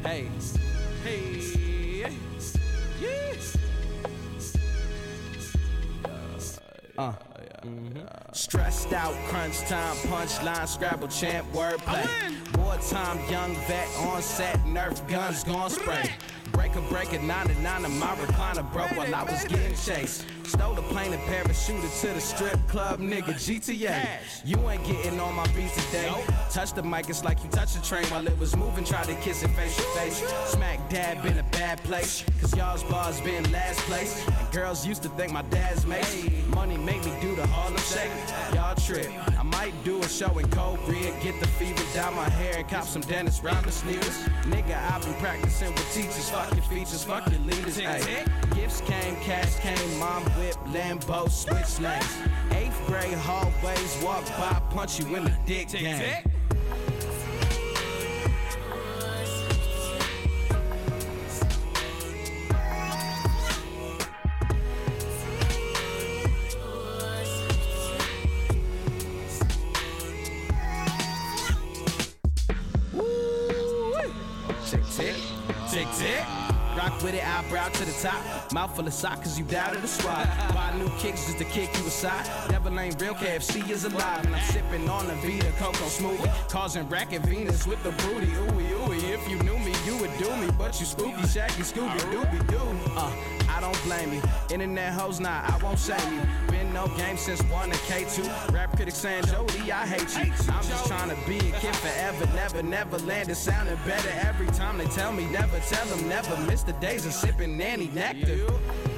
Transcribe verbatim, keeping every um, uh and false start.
Hey, hey, yeah. Uh, mm-hmm. Stressed out, crunch time, punchline, Scrabble champ, wordplay. Wartime, young vet, on set, Nerf guns, gon' spray. Breaker, breaker, nine to nine, and my recliner broke while I was getting chased. Stole a plane and parachuted to the strip club, nigga, G T A. You ain't getting on my beat today. Touch the mic, it's like you touched a train while it was moving, tried to kiss it face to face. Smack dab in a bad place, cause y'all's bars been last place. And girls used to think my dad's mate. Money make me do the Harlem Shake. Y'all trip, I might do a show in Cold Breed, get the fever down my hair and cop some Dennis Rodman sneakers. Nigga, I've been practicing with teachers, fuck your features, fuck your leaders, ayy. Gifts came, cash came, mom whip, Lambo, switch lanes. Eighth grade hallways, walk by, punch you in the dick game. Tick, tick, tick, tick. Rock with it, eyebrow to the top. Mouth full of sock cause you down to the swat. Buy new kicks just to kick you aside. Devil ain't real, K F C is alive. And I'm sipping on the Vita Coco smoothie, causing racket Venus with the booty. Ooey, ooey, if you knew me, you would do me. But you spooky, shaky, Scooby, Dooby Doo. Uh, I don't blame you. Internet hoes, nah, I won't shame you. Been no game since one and K two. Rap critic saying, Jody, I hate you. I'm just trying to be a kid forever. Never, never land. It sounded better every time they tell me. Never tell them, never miss the days of sipping nanny nectar.